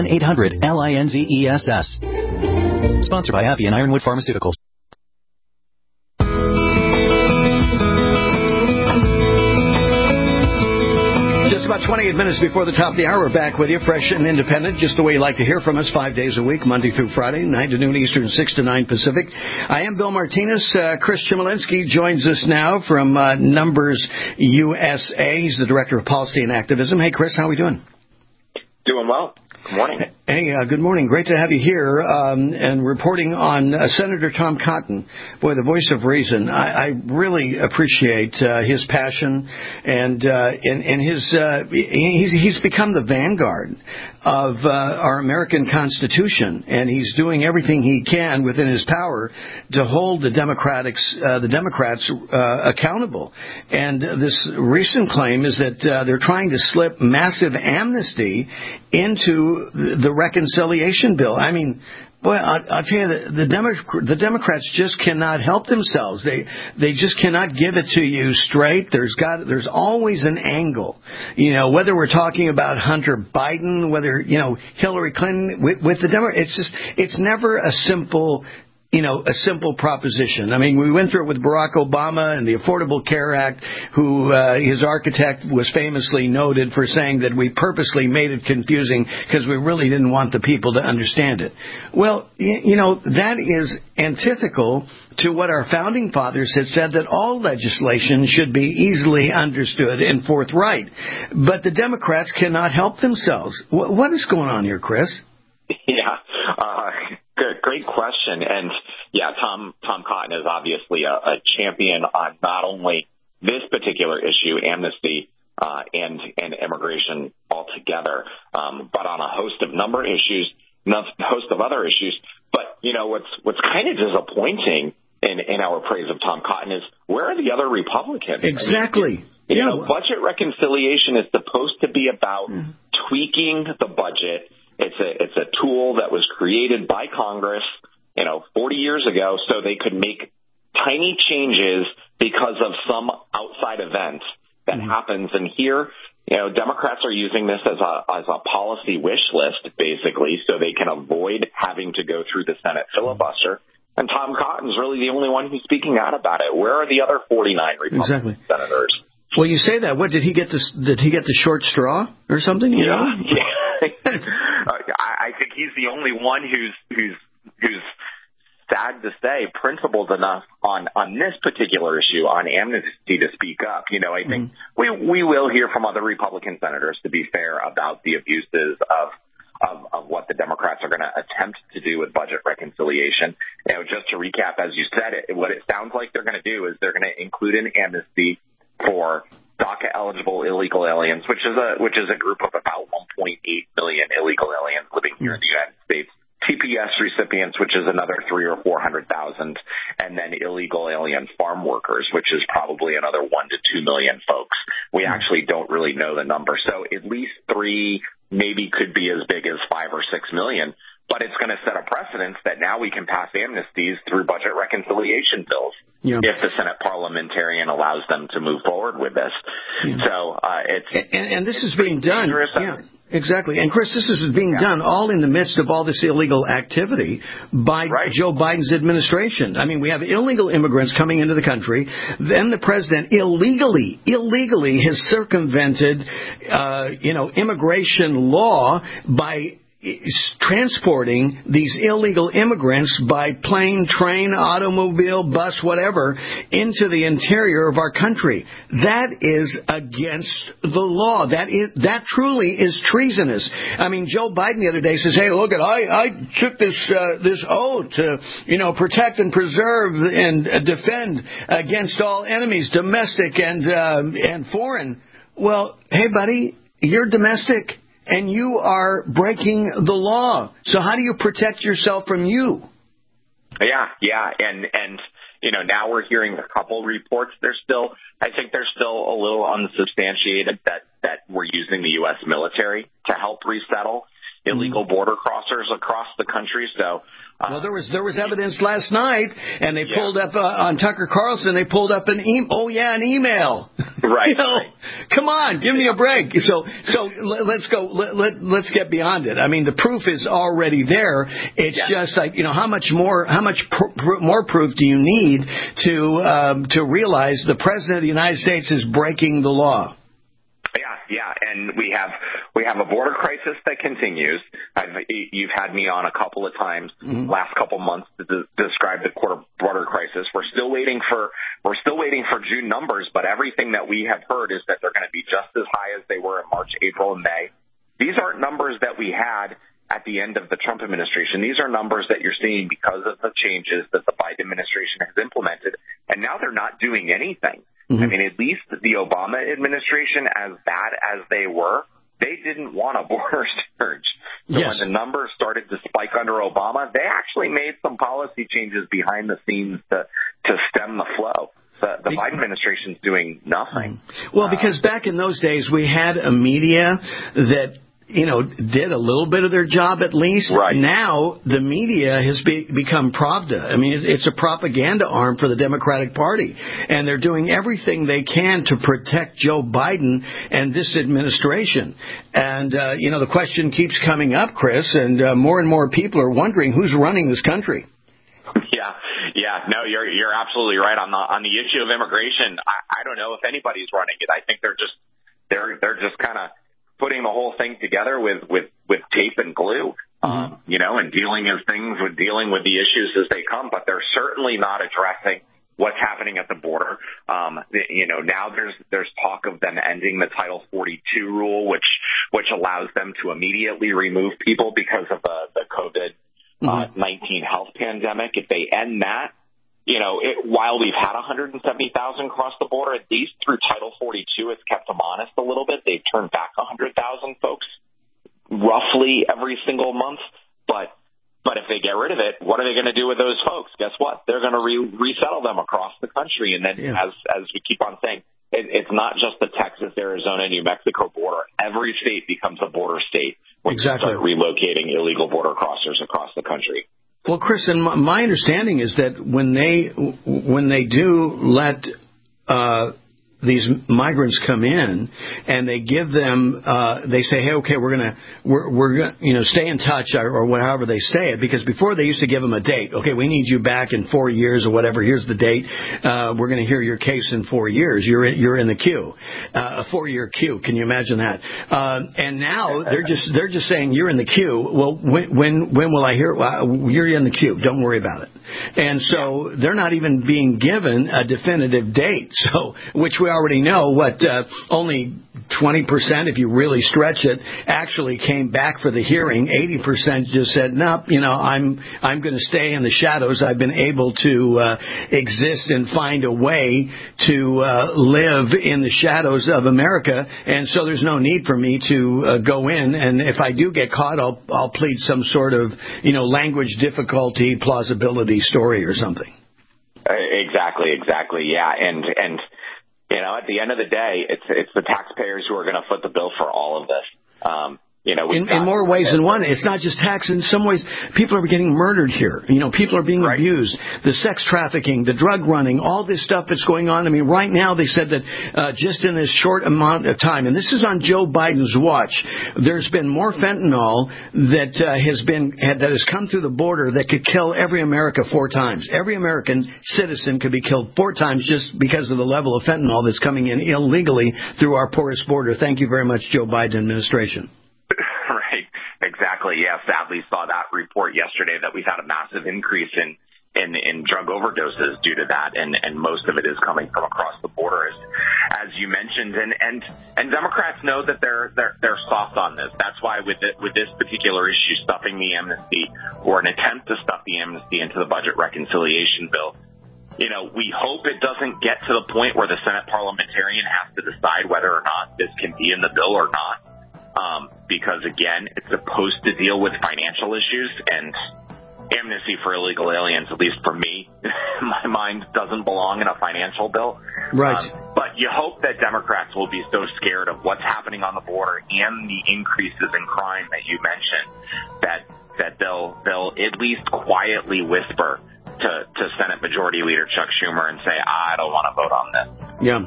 Speaker 19: 1-800-LINZESS. Sponsored by Abbey and Ironwood Pharmaceuticals.
Speaker 9: About 28 minutes before the top of the hour, we're back with you, fresh and independent, just the way you like to hear from us, 5 days a week, Monday through Friday, 9 to noon Eastern, 6 to 9 Pacific. I am Bill Martinez. Chris Chmielewski joins us now from Numbers USA. He's the Director of Policy and Activism. Hey, Chris, how are we doing?
Speaker 20: Doing well. Good morning.
Speaker 9: Hey, good morning. Great to have you here and reporting on Senator Tom Cotton. Boy, the voice of reason. I really appreciate his passion and his he's become the vanguard of our American Constitution, and he's doing everything he can within his power to hold the Democrats accountable. And this recent claim is that they're trying to slip massive amnesty into the reconciliation bill. I mean, boy, I'll tell you, the Democrats just cannot help themselves. They just cannot give it to you straight. There's always an angle. You know, whether we're talking about Hunter Biden, whether, Hillary Clinton with the Democrats, it's never a simple proposition. I mean, we went through it with Barack Obama and the Affordable Care Act, who his architect was famously noted for saying that we purposely made it confusing because we really didn't want the people to understand it. Well, that is antithetical to what our founding fathers had said, that all legislation should be easily understood and forthright. But the Democrats cannot help themselves. What is going on here, Chris?
Speaker 20: Yeah. Great question. And yeah, Tom Cotton is obviously a champion on not only this particular issue, amnesty, and immigration altogether, but on a host of other issues. But, what's kind of disappointing in our praise of Tom Cotton is, where are the other Republicans?
Speaker 9: Exactly.
Speaker 20: Budget reconciliation is supposed to be about tweaking the budget. It's a tool that was created by Congress, 40 years ago, so they could make tiny changes because of some outside event that happens. And here, Democrats are using this as a policy wish list, basically, so they can avoid having to go through the Senate filibuster. And Tom Cotton's really the only one who's speaking out about it. Where are the other 49 Republican senators?
Speaker 9: Well, you say that. What did he get? Did he get the short straw or something?
Speaker 20: Yeah. I think he's the only one who's sad to say, principled enough on this particular issue on amnesty to speak up. I think we will hear from other Republican senators, to be fair, about the abuses of what the Democrats are going to attempt to do with budget reconciliation. Just to recap, as you said, what it sounds like they're going to do is they're going to include an amnesty for DACA-eligible illegal aliens, which is a group of about 1.8 million illegal aliens living here in the United States. TPS recipients, which is another 300,000 or 400,000, and then illegal alien farm workers, which is probably another 1 to 2 million folks. We actually don't really know the number. So at least 3, maybe could be as big as 5 or 6 million. But it's going to set a precedence that now we can pass amnesties through budget reconciliation bills if the Senate parliamentarian allows them to move forward with this. So
Speaker 9: and this is being done. Exactly. And, Chris, this is being done all in the midst of all this illegal activity by Joe Biden's administration. I mean, we have illegal immigrants coming into the country. Then the president illegally has circumvented, immigration law by transporting these illegal immigrants by plane, train, automobile, bus, whatever, into the interior of our country. That is against the law. That truly is treasonous. I mean, Joe Biden the other day says, "Hey, look, I took this oath to, protect and preserve and defend against all enemies, domestic and foreign." Well, hey, buddy, you're domestic. And you are breaking the law. So how do you protect yourself from you?
Speaker 20: Yeah. And now we're hearing a couple reports. I think they're still a little unsubstantiated that we're using the U.S. military to help resettle illegal border crossers across the country. So,
Speaker 9: well, there was evidence last night, and they pulled up on Tucker Carlson. They pulled up an email.
Speaker 20: Right.
Speaker 9: Come on, give me a break. So let's go. Let's get beyond it. I mean, the proof is already there. It's just like, how much more proof do you need to realize the president of the United States is breaking the law?
Speaker 20: Yeah, and we have a border crisis that continues. You've had me on a couple of times last couple months to describe the border crisis. We're still waiting for June numbers, but everything that we have heard is that they're going to be just as high as they were in March, April, and May. These aren't numbers that we had at the end of the Trump administration. These are numbers that you're seeing because of the changes that the Biden administration has implemented, and now they're not doing anything. I mean, at least the Obama administration, as bad as they were, they didn't want a border surge. So when the numbers started to spike under Obama, they actually made some policy changes behind the scenes to stem the flow. The Biden administration's doing nothing.
Speaker 9: Well, because back in those days, we had a media that did a little bit of their job at least.
Speaker 20: Right.
Speaker 9: Now the media has become Pravda. I mean, it's a propaganda arm for the Democratic Party, and they're doing everything they can to protect Joe Biden and this administration. And the question keeps coming up, Chris, and more people are wondering who's running this country.
Speaker 20: Yeah. No, you're absolutely right on the issue of immigration. I don't know if anybody's running it. I think they're just kind of putting the whole thing together with tape and glue, and dealing with the issues as they come. But they're certainly not addressing what's happening at the border. Now there's talk of them ending the Title 42 rule, which allows them to immediately remove people because of the COVID-19 health pandemic. If they end that, while we've had 170,000 cross the border, at least through Title 42, it's kept them honest a little bit. They've turned back 100,000 folks roughly every single month. But if they get rid of it, what are they going to do with those folks? Guess what? They're going to resettle them across the country. And then, as we keep on saying, it's not just the Texas, Arizona, New Mexico border. Every state becomes a border state when you start relocating illegal border crossers across the country.
Speaker 9: Well, Kristen, my understanding is that when they do let these migrants come in and they give them, they say, hey, okay, we're gonna, stay in touch or however they say it, because before they used to give them a date. Okay, we need you back in 4 years or whatever. Here's the date. We're going to hear your case in 4 years. You're in the queue, a 4-year queue. Can you imagine that? And now they're just saying you're in the queue. Well, when will I hear? Well, you're in the queue. Don't worry about it. And so they're not even being given a definitive date. So, which we already know only 20%, if you really stretch it, actually came back for the hearing. 80% just said, nope, I'm going to stay in the shadows. I've been able to exist and find a way to live in the shadows of America, and so there's no need for me to go in. And if I do get caught, I'll plead some sort of language difficulty, plausibility story or something.
Speaker 20: Exactly. Yeah, and at the end of the day, it's the taxpayers who are going to foot the bill for all of this.
Speaker 9: In more ways than one. It's not just tax. In some ways, people are getting murdered here. People are being abused. The sex trafficking, the drug running, all this stuff that's going on. I mean, right now they said that just in this short amount of time, and this is on Joe Biden's watch, there's been more fentanyl that has come through the border that could kill every American 4 times. Every American citizen could be killed 4 times just because of the level of fentanyl that's coming in illegally through our porous border. Thank you very much, Joe Biden administration.
Speaker 20: Right, exactly. Yeah, sadly saw that report yesterday that we've had a massive increase in drug overdoses due to that, and most of it is coming from across the border, as you mentioned. And Democrats know that they're soft on this. That's why with this particular issue, stuffing the amnesty, or an attempt to stuff the amnesty into the budget reconciliation bill, we hope it doesn't get to the point where the Senate parliamentarian has to decide whether or not this can be in the bill or not. Because, again, it's supposed to deal with financial issues, and amnesty for illegal aliens, at least for me, in my mind, doesn't belong in a financial bill.
Speaker 9: Right.
Speaker 20: But you hope that Democrats will be so scared of what's happening on the border and the increases in crime that you mentioned that they'll at least quietly whisper to Senate Majority Leader Chuck Schumer and say, I don't want to vote on this.
Speaker 9: Yeah,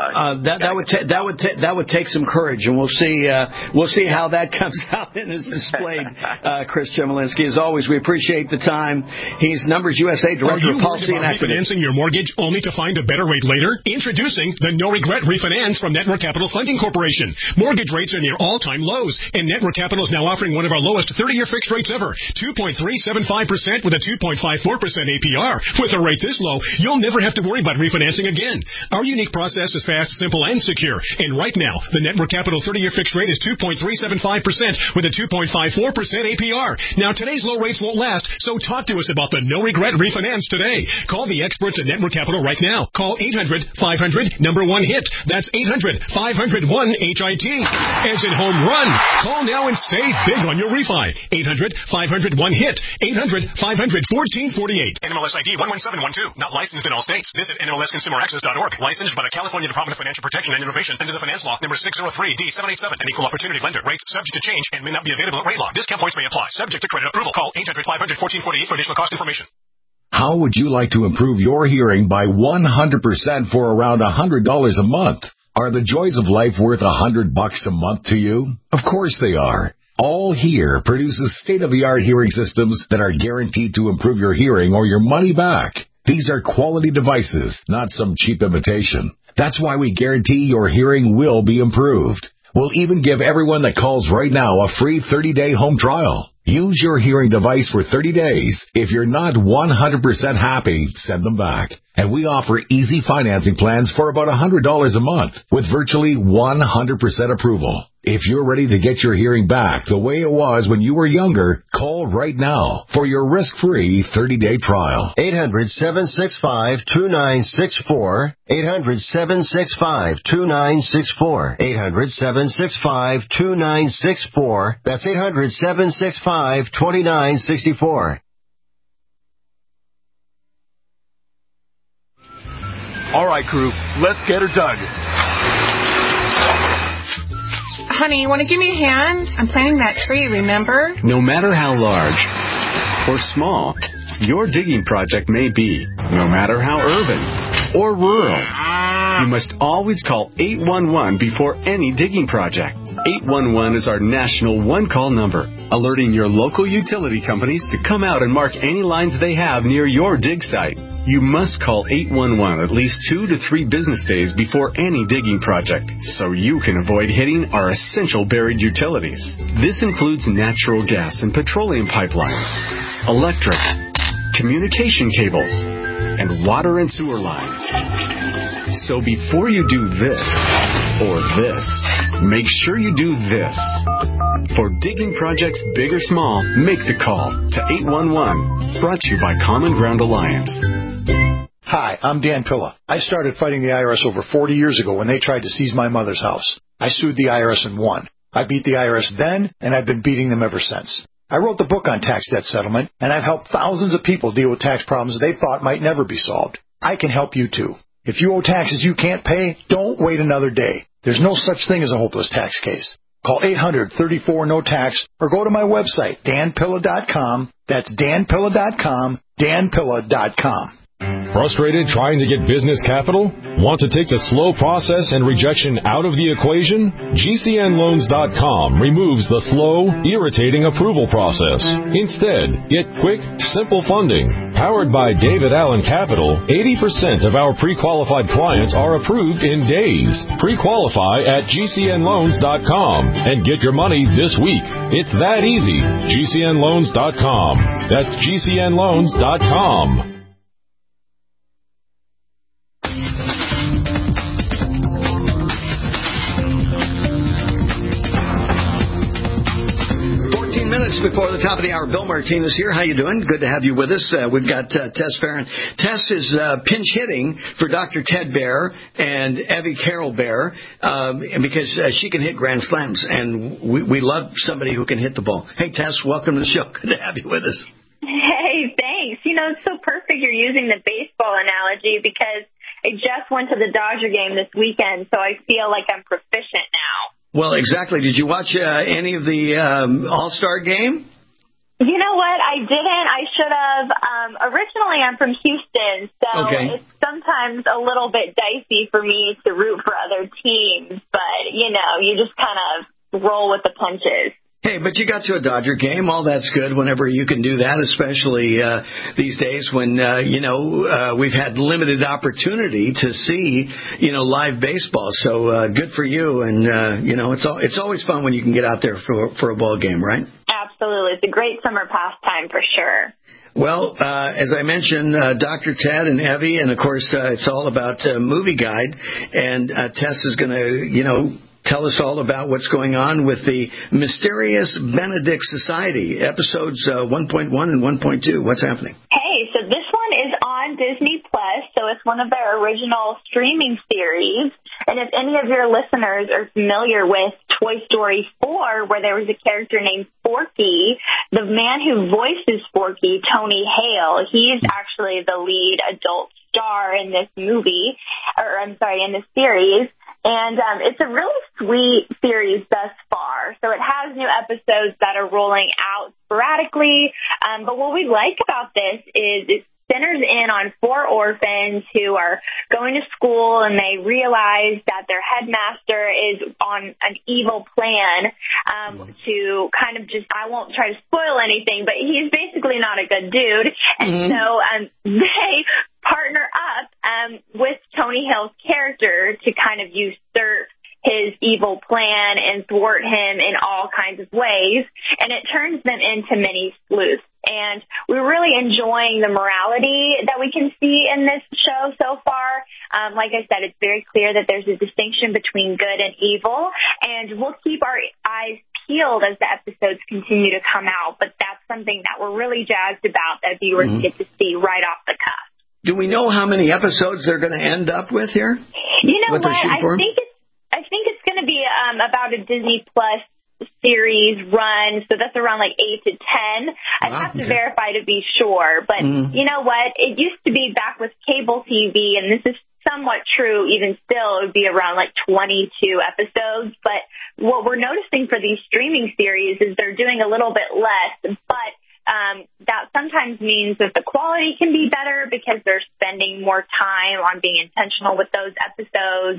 Speaker 9: that would take some courage, and we'll see how that comes out and is displayed. Chris Chemalinsky, as always, we appreciate the time. He's Numbers USA Director of Policy and Activity.
Speaker 18: Refinancing your mortgage only to find a better rate later? Introducing the No Regret Refinance from Network Capital Funding Corporation. Mortgage rates are near all-time lows, and Network Capital is now offering one of our lowest 30-year fixed rates ever, 2.375% with a 2.54% APR. With a rate this low, you'll never have to worry about refinancing again. Our unique process is fast, simple, and secure. And right now, the Network Capital 30-year fixed rate is 2.375% with a 2.54% APR. Now, today's low rates won't last, so talk to us about the No Regret Refinance today. Call the experts at Network Capital right now. Call 800-500-1HIT. That's 800-500-1HIT. As in home run. Call now and save big on your refi. 800-500-1HIT. 800-500-1448. NMLS ID 11712. Not licensed in all states. Visit NMLSConsumerAccess.org. Licensed by the California Department of Financial Protection and Innovation under the Finance Law number 603D787. An equal opportunity lender. Rates subject to change and may not be available at rate lock. Discount points may apply. Subject to credit approval. Call 800-500-1448 for additional cost information.
Speaker 21: How would you like to improve your hearing by 100% for around $100 a month? Are the joys of life worth $100 a month to you? Of course they are. All Hear produces state-of-the-art hearing systems that are guaranteed to improve your hearing or your money back. These are quality devices, not some cheap imitation. That's why we guarantee your hearing will be improved. We'll even give everyone that calls right now a free 30-day home trial. Use your hearing device for 30 days. If you're not 100% happy, send them back. And we offer easy financing plans for about $100 a month with virtually 100% approval. If you're ready to get your hearing back the way it was when you were younger, call right now for your risk-free 30-day trial.
Speaker 8: 800-765-2964. 800-765-2964. 800-765-2964. That's 800-765-2964.
Speaker 22: All right, crew, let's get her dug.
Speaker 7: Honey, you want to give me a hand? I'm planting that tree, remember?
Speaker 23: No matter how large
Speaker 1: or small your digging project may be, no matter how urban or rural, you must always call 811 before any digging project. 811 is our national one-call number, alerting your local utility companies to come out and mark any lines they have near your dig site. You must call 811 at least 2 to 3 business days before any digging project, so you can avoid hitting our essential buried utilities. This includes natural gas and petroleum pipelines, electric, communication cables, and water and sewer lines. So before you do this or this, make sure you do this. For digging projects big or small, make the call to 811. Brought to you by Common Ground Alliance.
Speaker 4: Hi, I'm Dan Pilla. I started fighting the IRS over 40 years ago when they tried to seize my mother's house. I sued the IRS and won. I beat the IRS then, and I've been beating them ever since. I wrote the book on tax debt settlement, and I've helped thousands of people deal with tax problems they thought might never be solved. I can help you too. If you owe taxes you can't pay, don't wait another day. There's no such thing as a hopeless tax case. Call 800-34-NO-TAX or go to my website, danpilla.com. That's danpilla.com, danpilla.com.
Speaker 23: Frustrated trying to get business capital? Want to take the slow process and rejection out of the equation? GCNloans.com removes the slow, irritating approval process. Instead, get quick, simple funding. Powered by David Allen Capital, 80% of our pre-qualified clients are approved in days. Pre-qualify at GCNloans.com and get your money this week. It's that easy. GCNloans.com. That's GCNloans.com.
Speaker 9: 14 minutes before the top of the hour. Bill Martinez here. How you doing? Good to have you with us. We've got Tess Farron. Tess is pinch hitting for Dr. Ted Baer and Evie Carroll Baer because she can hit grand slams, and we love somebody who can hit the ball. Hey, Tess, welcome to the show. Good to have you with us.
Speaker 6: Hey, thanks. You know, it's so perfect you're using the baseball analogy because I just went to the Dodger game this weekend, so I feel like I'm proficient now.
Speaker 9: Well, exactly. Did you watch any of the All-Star game?
Speaker 6: You know what? I didn't. I should have. Originally, I'm from Houston, so It's sometimes a little bit dicey for me to root for other teams, but, you know, you just kind of roll with the punches.
Speaker 9: Hey, but you got to a Dodger game. All that's good whenever you can do that, especially these days when, we've had limited opportunity to see, live baseball. So good for you. And, it's always fun when you can get out there for a ball game, right?
Speaker 6: Absolutely. It's a great summer pastime for sure.
Speaker 9: Well, as I mentioned, Dr. Ted and Evie, and, of course, it's all about Movie Guide. And Tess is going to, tell us all about what's going on with the Mysterious Benedict Society, episodes 1.1 and 1.2. What's happening?
Speaker 6: Hey, so this one is on Disney Plus, so it's one of their original streaming series. And if any of your listeners are familiar with Toy Story 4, where there was a character named Forky, the man who voices Forky, Tony Hale, he's actually the lead adult star in this movie, in this series. And it's a really sweet series thus far. So it has new episodes that are rolling out sporadically. But what we like about this is it centers in on 4 orphans who are going to school, and they realize that their headmaster is on an evil plan to kind of I won't try to spoil anything, but he's basically not a good dude. And so they partner up with Tony Hale's character to kind of usurp his evil plan and thwart him in all kinds of ways, and it turns them into mini sleuths. And we're really enjoying the morality that we can see in this show so far. Like I said, it's very clear that there's a distinction between good and evil, and we'll keep our eyes peeled as the episodes continue to come out, but that's something that we're really jazzed about that viewers get to see right off the cuff.
Speaker 9: Do we know how many episodes they're going to end up with here?
Speaker 6: You know what? I think it's going to be about a Disney Plus series run, so that's around like 8 to 10. I'd have to verify to be sure, but you know what? It used to be back with cable TV, and this is somewhat true even still. It would be around like 22 episodes, but what we're noticing for these streaming series is they're doing a little bit less, but that sometimes means that the quality can be better because they're spending more time on being intentional with those episodes.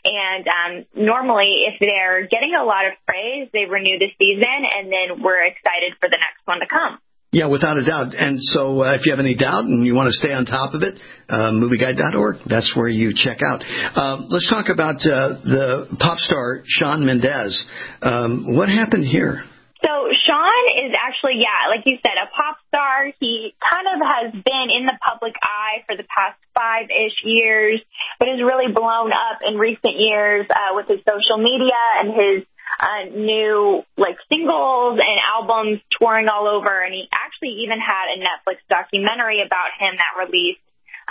Speaker 6: And normally, if they're getting a lot of praise, they renew the season, and then we're excited for the next one to come.
Speaker 9: Yeah, without a doubt. And so if you have any doubt and you want to stay on top of it, movieguide.org, that's where you check out. Let's talk about the pop star Shawn Mendes. What happened here?
Speaker 6: So Shawn is actually, like you said, a pop star. He kind of has been in the public eye for the past 5-ish years, but has really blown up in recent years with his social media and his new singles and albums touring all over. And he actually even had a Netflix documentary about him that released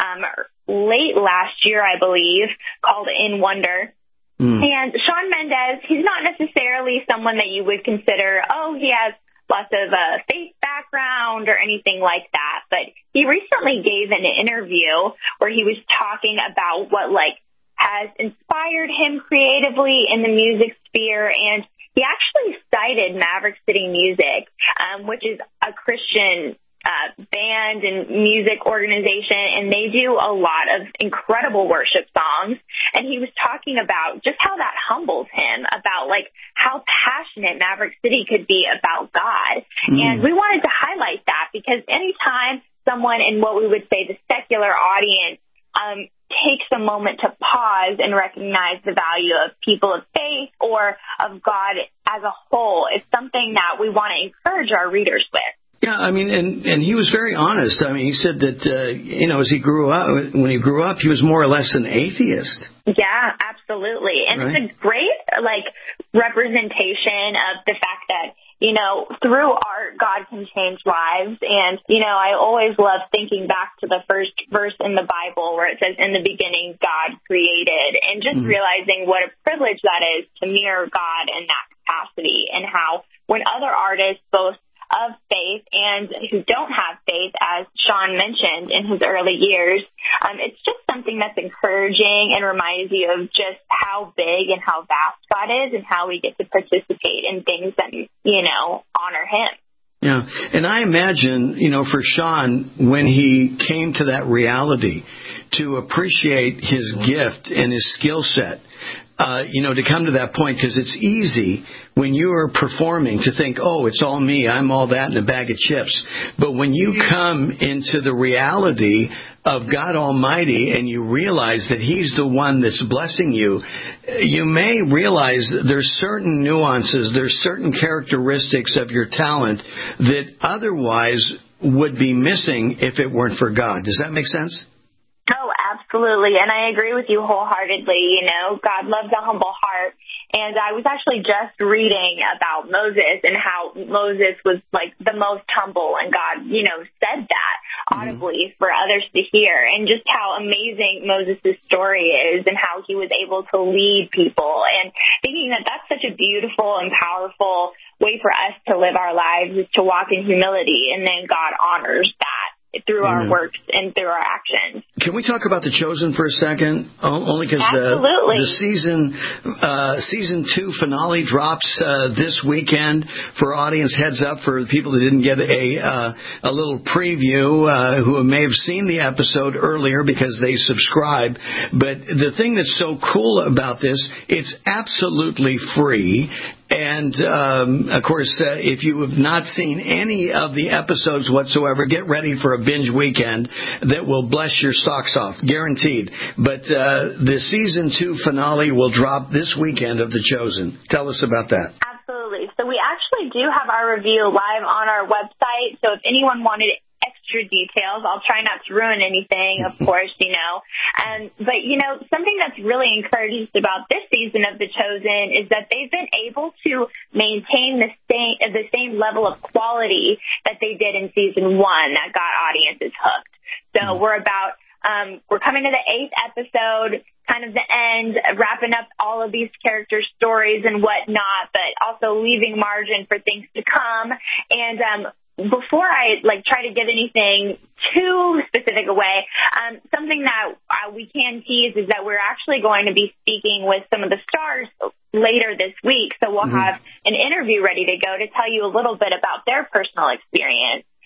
Speaker 6: late last year, I believe, called In Wonder. And Shawn Mendes, he's not necessarily someone that you would consider, he has lots of faith background or anything like that. But he recently gave an interview where he was talking about what has inspired him creatively in the music sphere. And he actually cited Maverick City Music, which is a Christian band and music organization, and they do a lot of incredible worship songs. And he was talking about just how that humbles him, about how passionate Maverick City could be about God. And we wanted to highlight that because anytime someone in what we would say the secular audience takes a moment to pause and recognize the value of people of faith or of God as a whole, it's something that we want to encourage our readers with.
Speaker 9: Yeah, I mean, and he was very honest. I mean, he said that, as he grew up, when he grew up, he was more or less an atheist.
Speaker 6: Yeah, absolutely. And It's a great, representation of the fact that, through art, God can change lives. And, I always love thinking back to the first verse in the Bible where it says, in the beginning, God created, and just realizing what a privilege that is to mirror God in that capacity, and how when other artists, both of faith and who don't have faith, as Shawn mentioned in his early years, it's just something that's encouraging and reminds you of just how big and how vast God is and how we get to participate in things that, honor him.
Speaker 9: Yeah, and I imagine, for Shawn, when he came to that reality to appreciate his gift and his skill set, to come to that point, because it's easy when you are performing to think, it's all me, I'm all that in a bag of chips. But when you come into the reality of God Almighty and you realize that He's the one that's blessing you, you may realize there's certain nuances, there's certain characteristics of your talent that otherwise would be missing if it weren't for God. Does that make sense?
Speaker 6: Oh, absolutely. And I agree with you wholeheartedly. God loves a humble heart. And I was actually just reading about Moses and how Moses was the most humble, and God, said that audibly for others to hear, and just how amazing Moses' story is and how he was able to lead people, and thinking that that's such a beautiful and powerful way for us to live our lives, is to walk in humility, and then God honors that through our works and through our actions.
Speaker 9: Can we talk about The Chosen for a second? Only because the season 2 finale drops this weekend. For audience heads up, for people that didn't get a little preview, who may have seen the episode earlier because they subscribe. But the thing that's so cool about this, it's absolutely free. And, of course, if you have not seen any of the episodes whatsoever, get ready for a binge weekend that will bless your socks off, guaranteed. But the season 2 finale will drop this weekend of The Chosen. Tell us about that.
Speaker 6: Absolutely. So we actually do have our review live on our website. So if anyone wanted extra details, I'll try not to ruin anything, of course, But, something that's really encouraging about this season of The Chosen is that they've been able to maintain the same level of quality that they did in season 1 that got audiences hooked. So we're coming to the 8th episode, kind of the end, wrapping up all of these character stories and whatnot, but also leaving margin for things to come. And before I try to give anything too specific away, something that we can tease is that we're actually going to be speaking with some of the stars later this week. So we'll have an interview ready to go to tell you a little bit about their personal experience.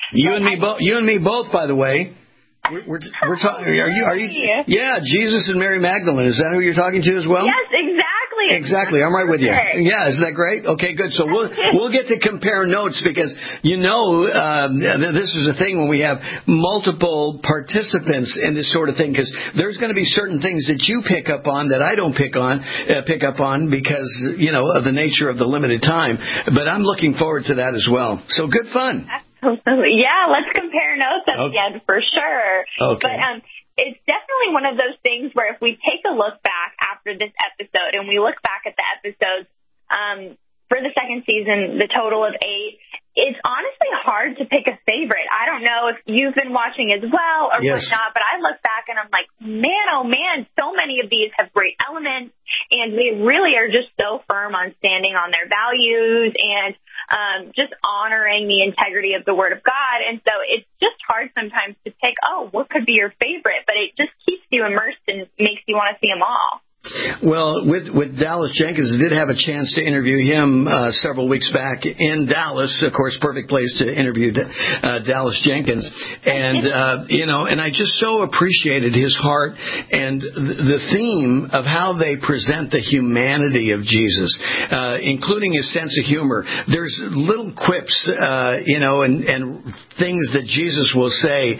Speaker 9: You and me both, by the way. We're talking. Are you? Yeah, Jesus and Mary Magdalene. Is that who you're talking to as well?
Speaker 6: Yes, exactly.
Speaker 9: Exactly. I'm right with you. Yeah, isn't that great? Okay, good. So we'll get to compare notes because this is a thing when we have multiple participants in this sort of thing, because there's going to be certain things that you pick up on that I don't pick up on because of the nature of the limited time. But I'm looking forward to that as well. So good fun.
Speaker 6: Yeah, let's compare notes at the end for sure.
Speaker 9: Okay.
Speaker 6: But it's definitely one of those things where if we take a look back after this episode and we look back at the episodes for the second season, the total of 8, it's honestly hard to pick a favorite. I don't know if you've been watching as well or whatnot, but I look back and I'm like, man, oh man, so many of these have great elements and they really are just so firm on standing on their values and just honoring the integrity of the Word of God. And so it's just hard sometimes to pick, what could be your favorite? But it just keeps you immersed and makes you want to see them all.
Speaker 9: Well, with Dallas Jenkins, I did have a chance to interview him several weeks back in Dallas. Of course, perfect place to interview Dallas Jenkins. And, and I just so appreciated his heart and the theme of how they present the humanity of Jesus, including his sense of humor. There's little quips, and things that Jesus will say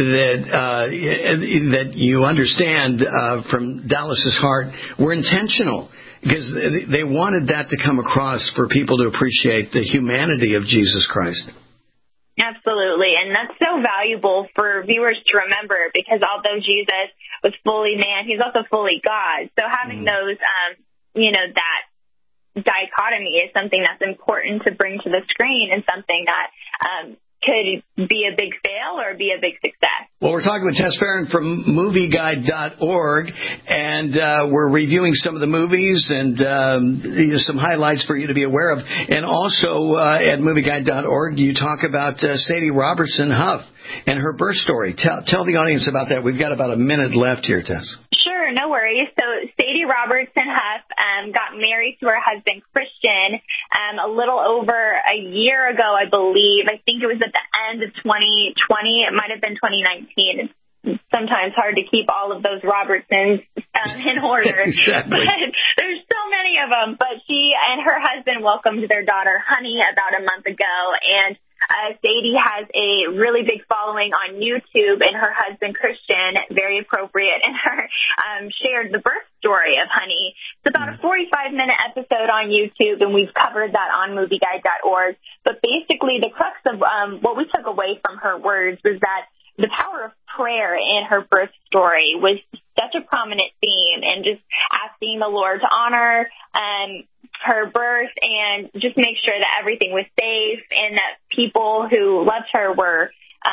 Speaker 9: that you understand from Dallas's heart were intentional, because they wanted that to come across for people to appreciate the humanity of Jesus Christ.
Speaker 6: Absolutely, and that's so valuable for viewers to remember, because although Jesus was fully man, he's also fully God. So having those, that dichotomy is something that's important to bring to the screen, and something that could be a big fail or be a big success.
Speaker 9: Well, we're talking with Tess Farron from MovieGuide.org, and we're reviewing some of the movies and some highlights for you to be aware of. And also at MovieGuide.org, you talk about Sadie Robertson Huff and her birth story. Tell the audience about that. We've got about a minute left here, Tess.
Speaker 6: Sure, no worries. So Sadie Robertson Huff got married to her husband, Christian, a little over a year ago, I believe. I think it was at the end of 2020. It might have been 2019. It's sometimes hard to keep all of those Robertsons in order.
Speaker 9: Exactly.
Speaker 6: But there's so many of them. But she and her husband welcomed their daughter, Honey, about a month ago. And Sadie has a really big following on YouTube, and her husband, Christian, very appropriate, and her shared the birth story of Honey. It's about a 45-minute episode on YouTube, and we've covered that on MovieGuide.org. But basically, the crux of what we took away from her words was that the power of prayer in her birth story was such a prominent theme, and just asking the Lord to honor her birth and just make sure that everything was safe, and that people who loved her were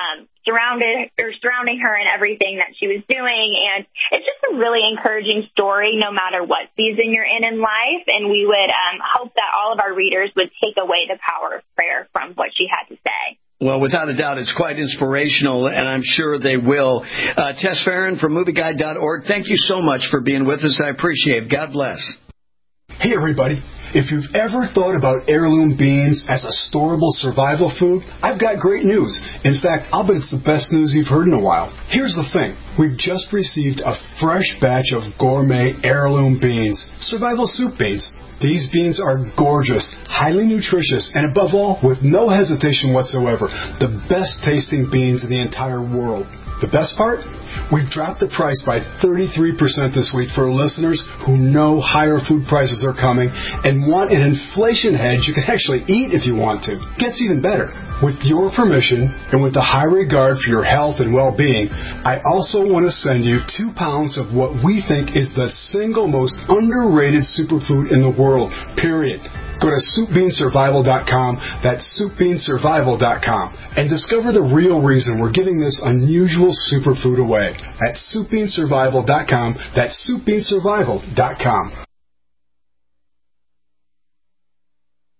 Speaker 6: surrounding her in everything that she was doing. And it's just a really encouraging story no matter what season you're in life, and we would hope that all of our readers would take away the power of prayer from what she had to say.
Speaker 9: Well, without a doubt, it's quite inspirational, and I'm sure they will. Tess Farron from MovieGuide.org, thank you so much for being with us. I appreciate it. God bless.
Speaker 5: Hey, everybody. If you've ever thought about heirloom beans as a storable survival food, I've got great news. In fact, I'll bet it's the best news you've heard in a while. Here's the thing. We've just received a fresh batch of gourmet heirloom beans, survival soup beans. These beans are gorgeous, highly nutritious, and above all, with no hesitation whatsoever, the best tasting beans in the entire world. The best part? We've dropped the price by 33% this week for listeners who know higher food prices are coming and want an inflation hedge you can actually eat if you want to. Gets even better. With your permission and with the high regard for your health and well-being, I also want to send you 2 pounds of what we think is the single most underrated superfood in the world, period. Go to SoupBeanSurvival.com, that's SoupBeanSurvival.com, and discover the real reason we're giving this unusual superfood away at SoupBeanSurvival.com, that's SoupBeanSurvival.com.